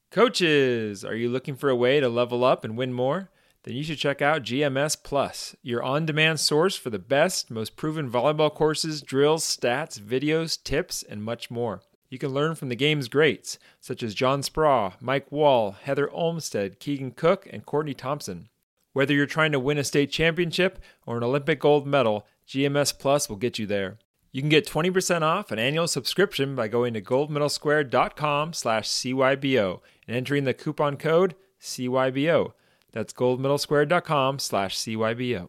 Coaches, are you looking for a way to level up and win more? Then you should check out GMS Plus, your on-demand source for the best, most proven volleyball courses, drills, stats, videos, tips, and much more. You can learn from the game's greats, such as John Spraw, Mike Wall, Heather Olmstead, Keegan Cook, and Courtney Thompson. Whether you're trying to win a state championship or an Olympic gold medal, GMS Plus will get you there. You can get 20% off an annual subscription by going to goldmedalsquare.com/CYBO and entering the coupon code CYBO. That's goldmedalsquare.com/CYBO.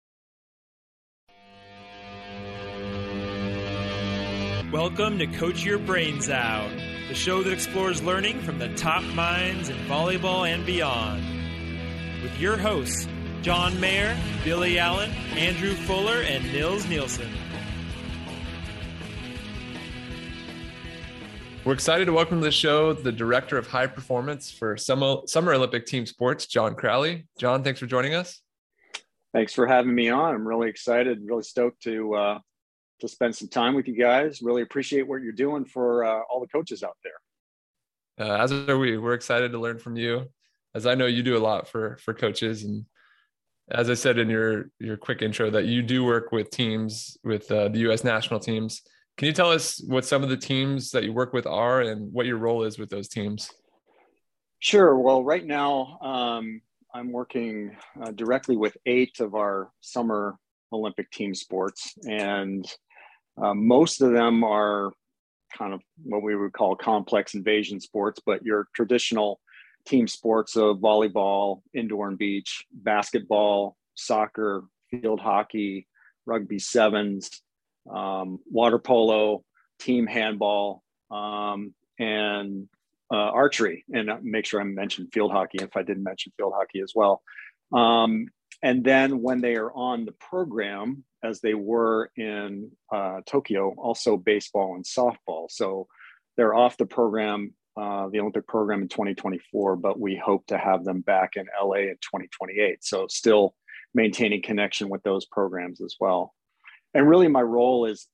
Welcome to Coach Your Brains Out, the show that explores learning from the top minds in volleyball and beyond. With your hosts, John Mayer, Billy Allen, Andrew Fuller, and Nils Nielsen. We're excited to welcome to the show the Director of High Performance for Summer Olympic Team Sports, John Crowley. John, thanks for joining us. Thanks for having me on. I'm really excited, really stoked to spend some time with you guys. Really appreciate what you're doing for all the coaches out there. As are we. We're excited to learn from you, as I know you do a lot for coaches. And as I said in your quick intro, that you do work with teams, with the U.S. national teams. Can you tell us what some of the teams that you work with are and what your role is with those teams? Sure. Well, right now I'm working directly with 8 of our Summer Olympic team sports, and most of them are kind of what we would call complex invasion sports, but your traditional team sports of volleyball, indoor and beach, basketball, soccer, field hockey, rugby sevens, water polo, team handball, and archery. And make sure I mentioned field hockey if I didn't mention field hockey as well. And then when they are on the program, as they were in Tokyo, also baseball and softball. So they're off the program, the Olympic program in 2024, but we hope to have them back in LA in 2028. So still maintaining connection with those programs as well. And really my role is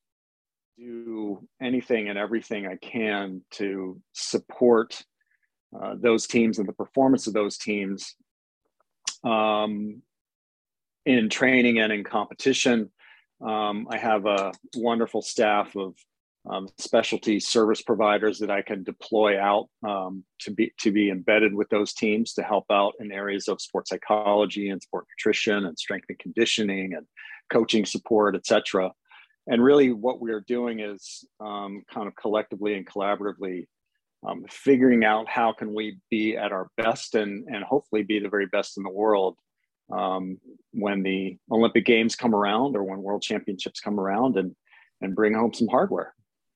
do anything and everything I can to support those teams and the performance of those teams in training and in competition. I have a wonderful staff of specialty service providers that I can deploy out to be embedded with those teams to help out in areas of sports psychology and sport nutrition and strength and conditioning and coaching support, et cetera. And really what we're doing is kind of collectively and collaboratively figuring out how can we be at our best and hopefully be the very best in the world when the Olympic Games come around or when World Championships come around and bring home some hardware.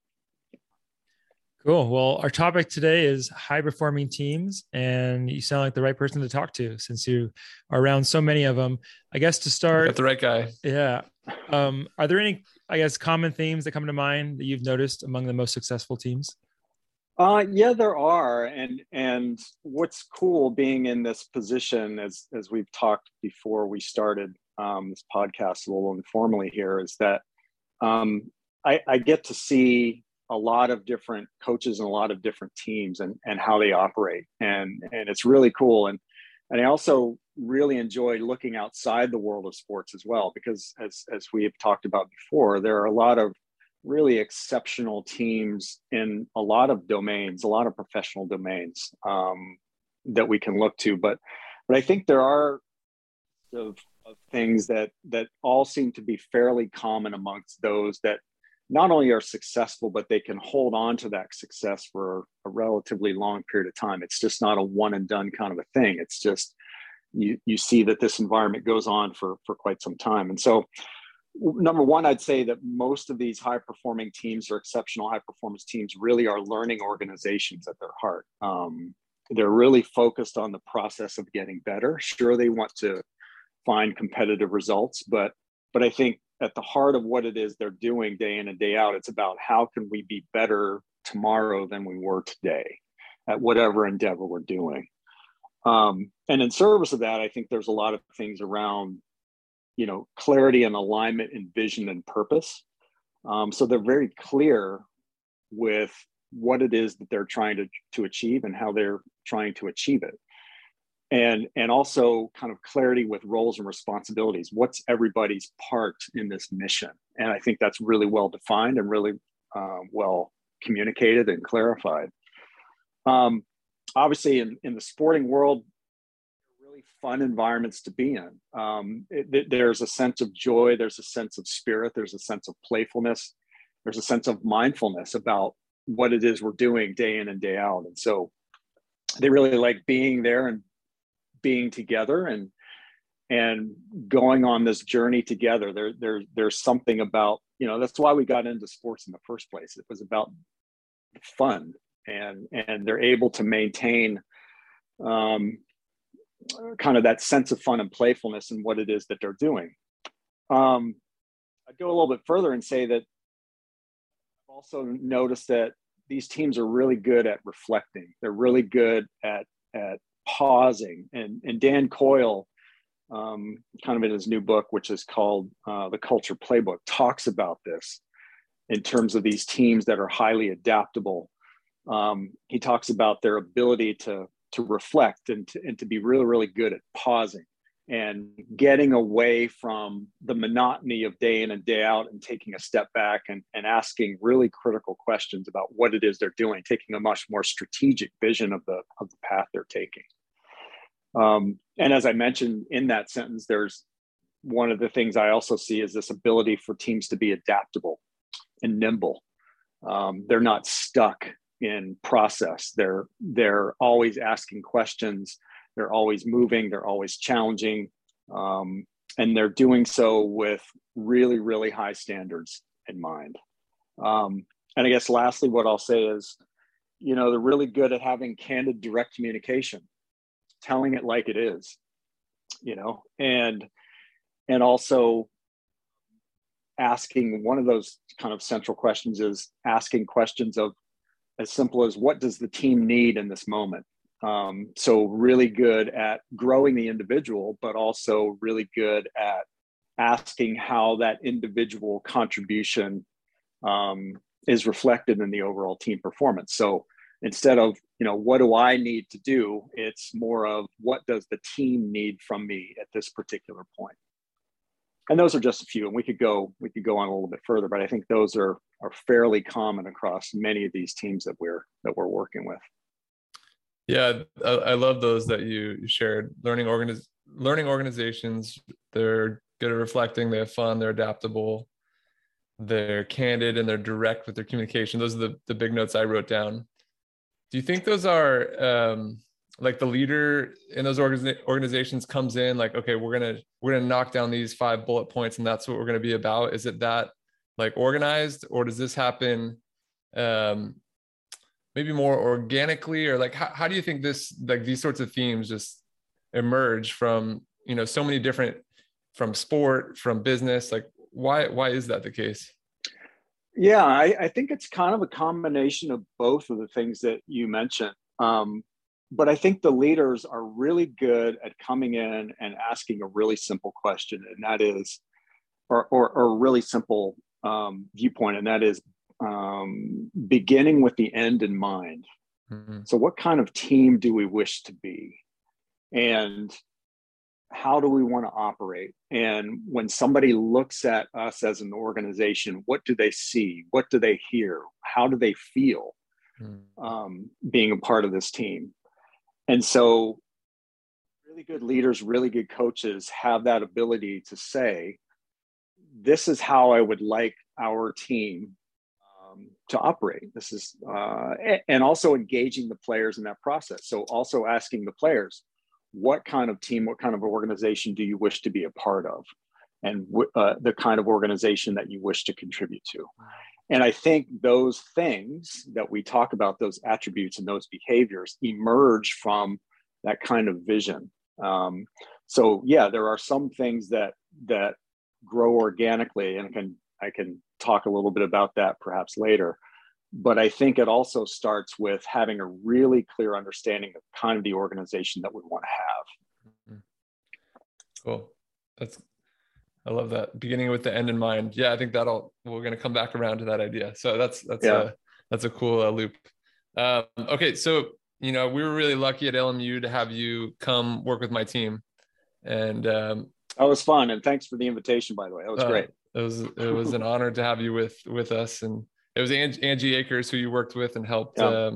Cool. Well, our topic today is high-performing teams, and you sound like the right person to talk to since you are around so many of them. I guess to start, got the right guy. Yeah. Are there any, common themes that come to mind that you've noticed among the most successful teams? Yeah, there are. And what's cool being in this position, as we've talked before we started this podcast a little informally here, is that I get to see a lot of different coaches and a lot of different teams and how they operate. And it's really cool. And I also really enjoy looking outside the world of sports as well, because as we have talked about before, there are a lot of really exceptional teams in a lot of domains, a lot of professional domains that we can look to. But I think there are of things that all seem to be fairly common amongst those that not only are successful, but they can hold on to that success for a relatively long period of time. It's just not a one and done kind of a thing. It's just, you see that this environment goes on for quite some time. And so number one, I'd say that most of these high performing teams or exceptional high performance teams really are learning organizations at their heart. They're really focused on the process of getting better. Sure, they want to find competitive results, but I think at the heart of what it is they're doing day in and day out, it's about how can we be better tomorrow than we were today at whatever endeavor we're doing. And in service of that, I think there's a lot of things around, clarity and alignment and vision and purpose. So they're very clear with what it is that they're trying to achieve and how they're trying to achieve it. And also kind of clarity with roles and responsibilities. What's everybody's part in this mission? And I think that's really well defined and really well communicated and clarified. Obviously, in the sporting world, really fun environments to be in. There's a sense of joy, there's a sense of spirit, there's a sense of playfulness, there's a sense of mindfulness about what it is we're doing day in and day out. And so they really like being there and being together and going on this journey together. There's something about, that's why we got into sports in the first place. It was about fun, and they're able to maintain kind of that sense of fun and playfulness in what it is that they're doing. I'd go a little bit further and say that I've also noticed that these teams are really good at reflecting. They're really good at pausing. And Dan Coyle, kind of in his new book, which is called The Culture Playbook, talks about this in terms of these teams that are highly adaptable. He talks about their ability to reflect and to be really, really good at pausing and getting away from the monotony of day in and day out and taking a step back and asking really critical questions about what it is they're doing, taking a much more strategic vision of the path they're taking. And as I mentioned in that sentence, there's one of the things I also see is this ability for teams to be adaptable and nimble. They're not stuck in process. They're always asking questions. They're always moving. They're always challenging. And they're doing so with really, really high standards in mind. And I guess lastly, what I'll say is, they're really good at having candid, direct communication, telling it like it is, and also asking, one of those kind of central questions is asking questions of as simple as, what does the team need in this moment? So really good at growing the individual, but also really good at asking how that individual contribution is reflected in the overall team performance. So instead of, what do I need to do? It's more of, what does the team need from me at this particular point? And those are just a few, and we could go on a little bit further, but I think those are fairly common across many of these teams that we're working with. Yeah, I love those that you shared. Learning organizations, they're good at reflecting, they have fun, they're adaptable, they're candid, and they're direct with their communication. Those are the big notes I wrote down. Do you think those are like the leader in those organizations comes in like, okay, we're gonna knock down these 5 bullet points and that's what we're gonna be about? Is it that like organized, or does this happen maybe more organically, or like how do you think this, like these sorts of themes just emerge from, so many different, from sport, from business? Like why is that the case? Yeah, I think it's kind of a combination of both of the things that you mentioned. But I think the leaders are really good at coming in and asking a really simple question, and that is, or a really simple viewpoint, and that is beginning with the end in mind. Mm-hmm. So what kind of team do we wish to be? And how do we want to operate? And when somebody looks at us as an organization, what do they see? What do they hear? How do they feel being a part of this team? And so really good leaders, really good coaches have that ability to say, this is how I would like our team to operate. This is, and also engaging the players in that process. So also asking the players, what kind of team, what kind of organization do you wish to be a part of? And the kind of organization that you wish to contribute to. And I think those things that we talk about, those attributes and those behaviors, emerge from that kind of vision. So yeah, there are some things that grow organically, and I can talk a little bit about that perhaps later. But I think it also starts with having a really clear understanding of kind of the organization that we want to have. Cool. I love that. Beginning with the end in mind. Yeah, I think we're going to come back around to that idea. So that's That's a cool loop. Okay, so we were really lucky at LMU to have you come work with my team, and that was fun. And thanks for the invitation, by the way. That was great. It was an honor to have you with us, and it was Angie Akers who you worked with and helped.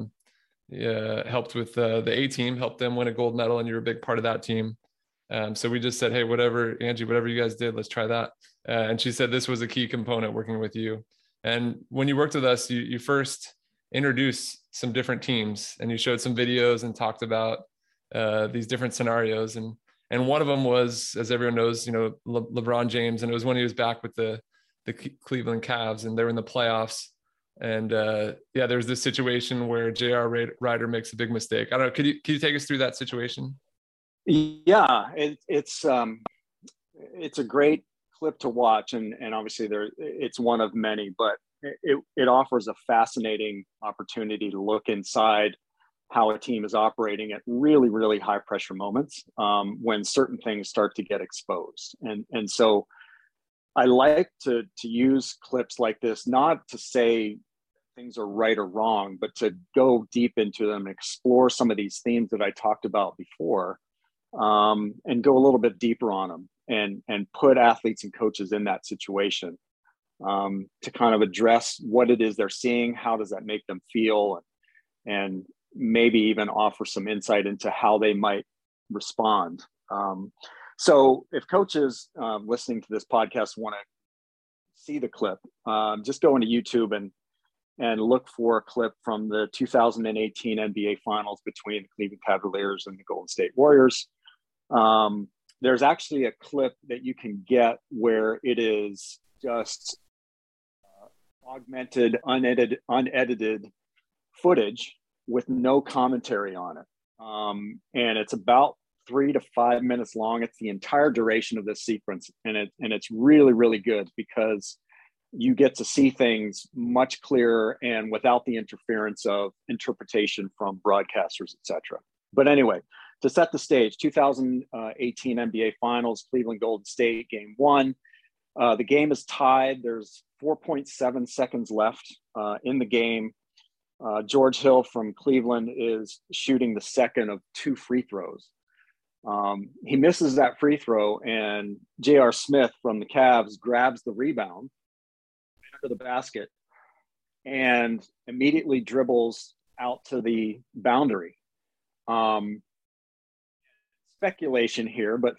Helped with the A team, helped them win a gold medal, and you're a big part of that team. So we just said, hey, Angie, whatever you guys did, let's try that. And she said this was a key component working with you. And when you worked with us, you first introduced some different teams, and you showed some videos and talked about these different scenarios. And one of them was, as everyone knows, LeBron James, and it was when he was back with the Cleveland Cavs, and they were in the playoffs. And there was this situation where J.R. Rider makes a big mistake. I don't know. Could you take us through that situation? Yeah, it's a great clip to watch, and obviously it's one of many, but it offers a fascinating opportunity to look inside how a team is operating at really, really high pressure moments when certain things start to get exposed. And so I like to use clips like this, not to say things are right or wrong, but to go deep into them, explore some of these themes that I talked about before, and go a little bit deeper on them and put athletes and coaches in that situation to kind of address what it is they're seeing, how does that make them feel, and maybe even offer some insight into how they might respond. So if coaches listening to this podcast want to see the clip, just go into YouTube and look for a clip from the 2018 NBA Finals between the Cleveland Cavaliers and the Golden State Warriors. There's actually a clip that you can get where it is just augmented, unedited footage with no commentary on it. And it's about 3 to 5 minutes long. It's the entire duration of this sequence. And it's really, really good because you get to see things much clearer and without the interference of interpretation from broadcasters, etc. But anyway, to set the stage, 2018 NBA Finals, Cleveland Golden State, Game 1. The game is tied. There's 4.7 seconds left in the game. George Hill from Cleveland is shooting the second of 2 free throws. He misses that free throw, and J.R. Smith from the Cavs grabs the rebound under the basket and immediately dribbles out to the boundary. Speculation here, but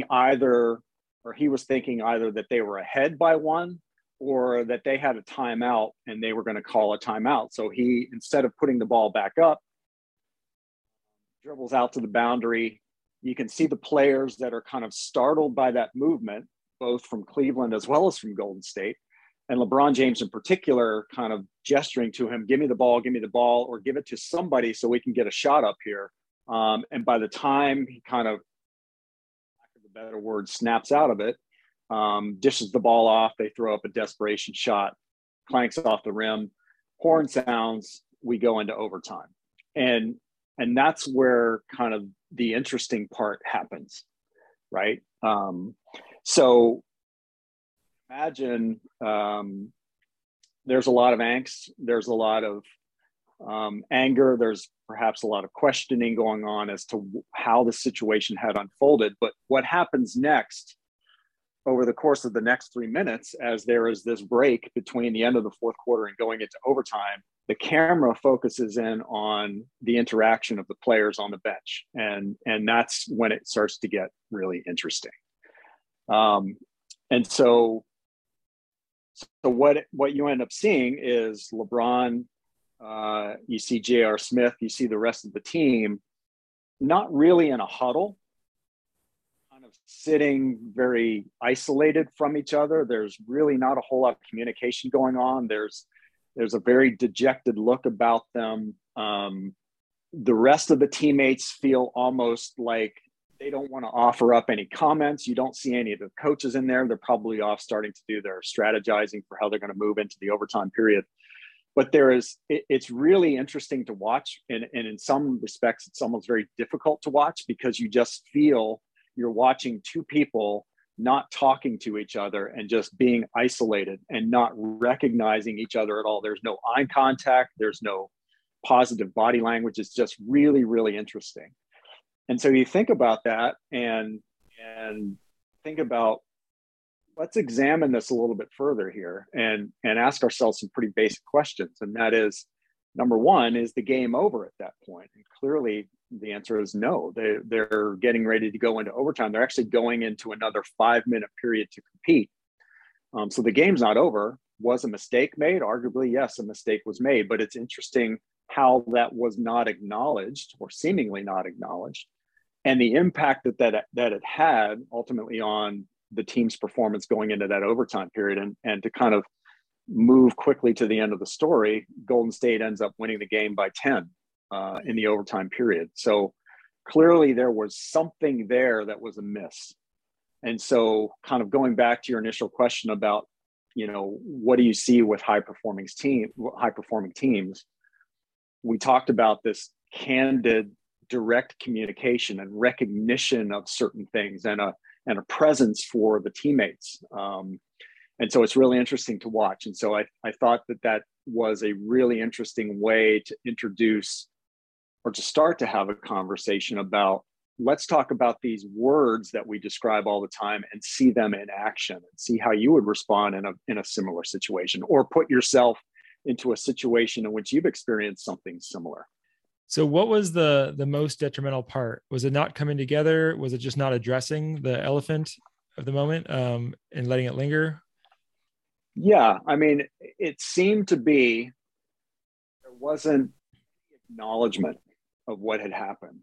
he was thinking either that they were ahead by 1 or that they had a timeout and they were going to call a timeout. So he, instead of putting the ball back up, dribbles out to the boundary. You can see the players that are kind of startled by that movement, both from Cleveland as well as from Golden State. And LeBron James in particular kind of gesturing to him, give me the ball, or give it to somebody so we can get a shot up here. And by the time he kind of, for the better word, snaps out of it, dishes the ball off, they throw up a desperation shot, clanks off the rim, horn sounds, we go into overtime. And that's where kind of the interesting part happens, right? So imagine there's a lot of angst, there's a lot of anger, there's perhaps a lot of questioning going on as to how the situation had unfolded. But what happens next over the course of the next 3 minutes, as there is this break between the end of the fourth quarter and going into overtime, the camera focuses in on the interaction of the players on the bench. And that's when it starts to get really interesting. And so what you end up seeing is LeBron, you see J.R. Smith, you see the rest of the team, not really in a huddle, kind of sitting very isolated from each other. There's really not a whole lot of communication going on. There's a very dejected look about them. The rest of the teammates feel almost like they don't want to offer up any comments. You don't see any of the coaches in there. They're probably off starting to do their strategizing for how they're going to move into the overtime period. But it's really interesting to watch. And in some respects, it's almost very difficult to watch because you just feel you're watching 2 people not talking to each other and just being isolated and not recognizing each other at all. There's no eye contact. There's no positive body language. It's just really, really interesting. And so you think about that and think about, let's examine this a little bit further here and ask ourselves some pretty basic questions. And that is, number one, is the game over at that point? And clearly the answer is no. They're getting ready to go into overtime. They're actually going into another 5-minute period to compete. So the game's not over. Was a mistake made? Arguably, yes, a mistake was made, but it's interesting how that was not acknowledged, or seemingly not acknowledged, and the impact that it had ultimately on the team's performance going into that overtime period. And to kind of move quickly to the end of the story, Golden State ends up winning the game by 10 in the overtime period. So clearly there was something there that was amiss. And so kind of going back to your initial question about, what do you see with high performing teams? We talked about this candid, direct communication and recognition of certain things and a presence for the teammates. And so it's really interesting to watch. And so I thought that was a really interesting way to introduce or to start to have a conversation about, let's talk about these words that we describe all the time and see them in action and see how you would respond in a similar situation, or put yourself into a situation in which you've experienced something similar. So what was the most detrimental part? Was it not coming together? Was it just not addressing the elephant of the moment and letting it linger? Yeah, I mean, it seemed to be there wasn't acknowledgement of what had happened.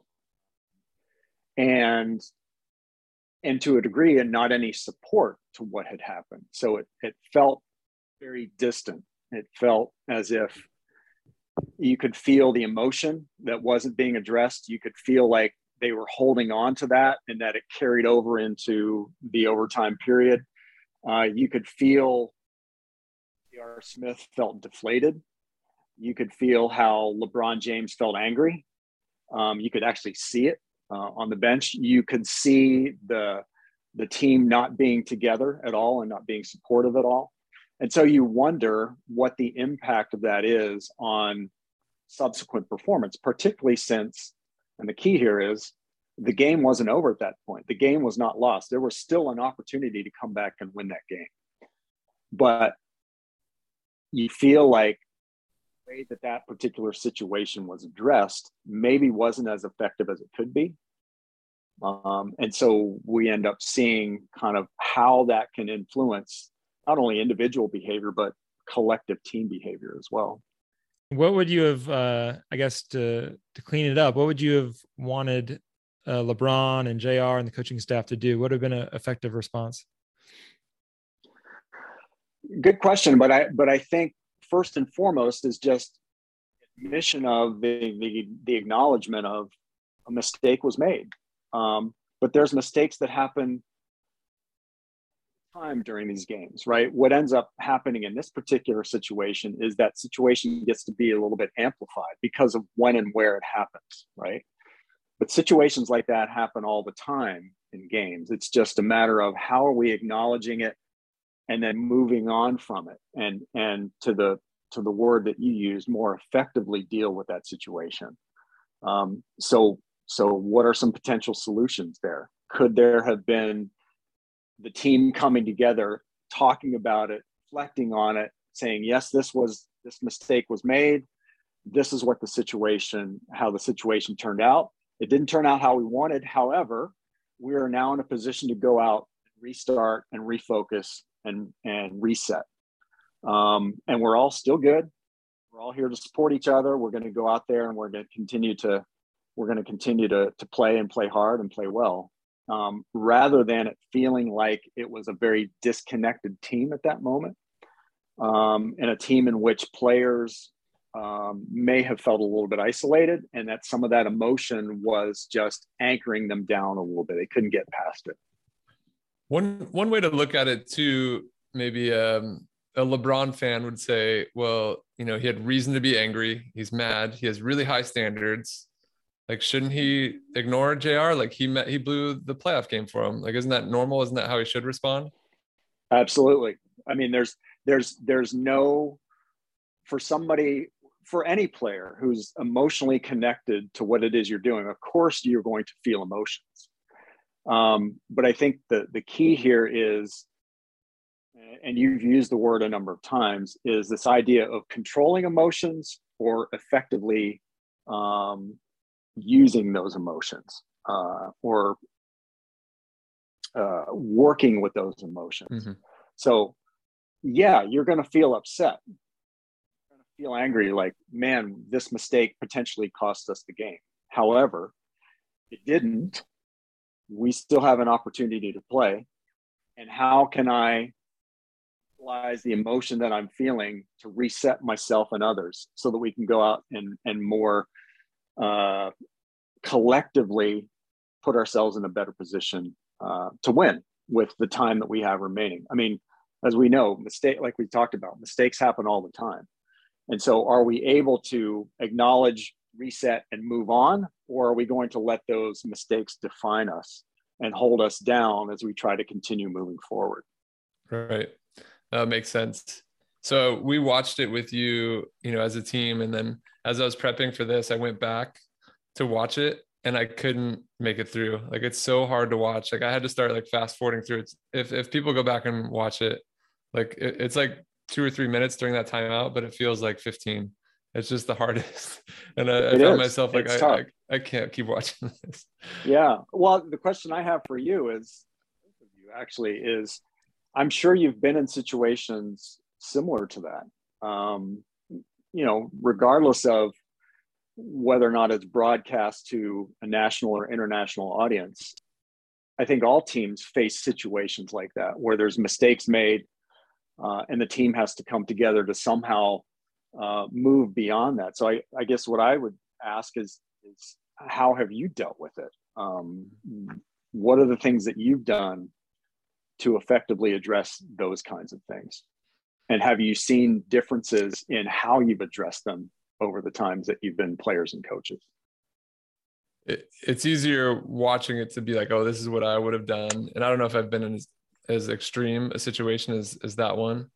And to a degree, and not any support to what had happened. So it felt very distant. It felt as if you could feel the emotion that wasn't being addressed. You could feel like they were holding on to that and that it carried over into the overtime period. You could feel J.R. Smith felt deflated. You could feel how LeBron James felt angry. You could actually see it on the bench. You could see the team not being together at all and not being supportive at all. And so you wonder what the impact of that is on subsequent performance, particularly since, and the key here is, the game wasn't over at that point. The game was not lost. There was still an opportunity to come back and win that game. But you feel like the way that particular situation was addressed maybe wasn't as effective as it could be. And so we end up seeing kind of how that can influence not only individual behavior, but collective team behavior as well. What would you have, I guess, to clean it up, what would you have wanted LeBron and JR and the coaching staff to do? What would have been an effective response? Good question. But I think first and foremost is just admission of the acknowledgement of a mistake was made. But there's mistakes that happen time during these games, right? What ends up happening in this particular situation is that situation gets to be a little bit amplified because of when and where it happens, right? But situations like that happen all the time in games. It's just a matter of how are we acknowledging it and then moving on from it, and to the word that you used, more effectively deal with that situation. So what are some potential solutions there? Could there have been the team coming together, talking about it, reflecting on it, saying, yes, this mistake was made. This is what how the situation turned out. It didn't turn out how we wanted. However, we are now in a position to go out, restart and refocus and reset. And we're all still good. We're all here to support each other. We're going to go out there and we're going to continue to play and play hard and play well. Rather than it feeling like it was a very disconnected team at that moment, and a team in which players may have felt a little bit isolated, and that some of that emotion was just anchoring them down a little bit. They couldn't get past it. One way to look at it too, maybe a LeBron fan would say, well, he had reason to be angry. He's mad. He has really high standards. Like, shouldn't he ignore JR? Like he blew the playoff game for him. Like, isn't that normal? Isn't that how he should respond? Absolutely. I mean, there's no, for somebody, for any player who's emotionally connected to what it is you're doing, of course you're going to feel emotions. But I think the key here is, and you've used the word a number of times, is this idea of controlling emotions or effectively using those emotions or working with those emotions. Mm-hmm. So yeah, you're going to feel upset. You're going to feel angry, like, man, this mistake potentially cost us the game. However, it didn't. We still have an opportunity to play. And how can I utilize the emotion that I'm feeling to reset myself and others so that we can go out and more collectively put ourselves in a better position to win with the time that we have remaining. I mean, as we know, like we talked about, mistakes happen all the time. And so are we able to acknowledge, reset, and move on? Or are we going to let those mistakes define us and hold us down as we try to continue moving forward? Right. That makes sense. So we watched it with you, as a team. And then as I was prepping for this, I went back to watch it and I couldn't make it through. Like, it's so hard to watch. Like, I had to start like fast forwarding through it. If people go back and watch it, like it's like 2 or 3 minutes during that timeout, but it feels like 15. It's just the hardest. And I found myself like, I can't keep watching this. Yeah. Well, the question I have for you is, I'm sure you've been in situations similar to that. Regardless of whether or not it's broadcast to a national or international audience, I think all teams face situations like that where there's mistakes made and the team has to come together to somehow move beyond that. So I guess what I would ask is how have you dealt with it? What are the things that you've done to effectively address those kinds of things? And have you seen differences in how you've addressed them over the times that you've been players and coaches? It's easier watching it to be like, oh, this is what I would have done. And I don't know if I've been in as extreme a situation as that one.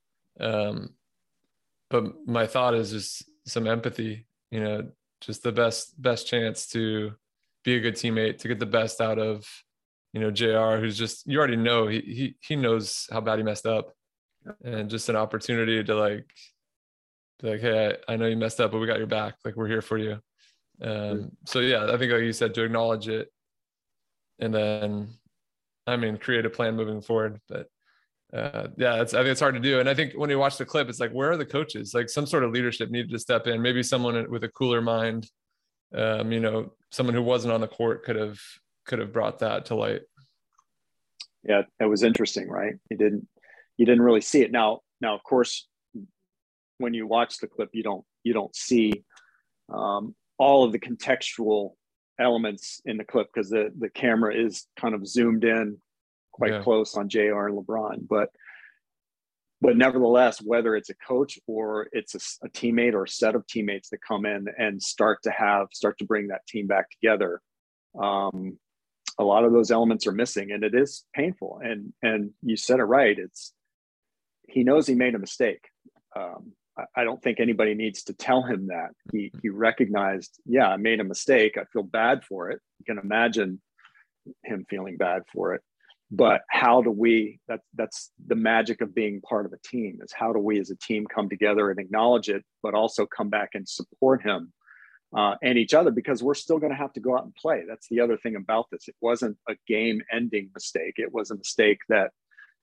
But my thought is just some empathy, just the best chance to be a good teammate, to get the best out of, JR, who's just, you already know, he knows how bad he messed up, and just an opportunity to like, hey, I know you messed up, but we got your back. Like, we're here for you. So yeah, I think like you said, to acknowledge it and then, create a plan moving forward. But I think it's hard to do. And I think when you watch the clip, it's like, where are the coaches? Like, some sort of leadership needed to step in. Maybe someone with a cooler mind, someone who wasn't on the court could have brought that to light. Yeah, it was interesting, right? You didn't really see it. Now, of course, when you watch the clip, you don't see all of the contextual elements in the clip because the camera is kind of zoomed in quite close on JR and LeBron. But nevertheless, whether it's a coach or it's a teammate or a set of teammates that come in and start to bring that team back together, a lot of those elements are missing, and it is painful. And you said it right. He knows he made a mistake. I don't think anybody needs to tell him that. He recognized, I made a mistake. I feel bad for it. You can imagine him feeling bad for it. But how do we, that's the magic of being part of a team, is how do we as a team come together and acknowledge it, but also come back and support him and each other, because we're still going to have to go out and play. That's the other thing about this. It wasn't a game ending mistake. It was a mistake that,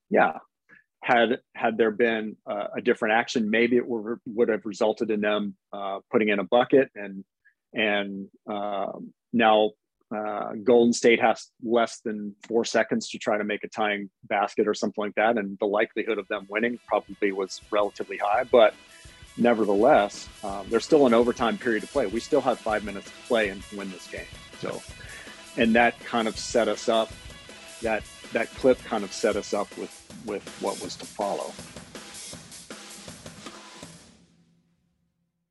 had there been a different action, maybe it would have resulted in them putting in a bucket, and now Golden State has less than 4 seconds to try to make a tying basket or something like that, and the likelihood of them winning probably was relatively high. But nevertheless, there's still an overtime period to play. We still have 5 minutes to play and win this game. So, and that kind of set us up. That clip kind of set us up with what was to follow.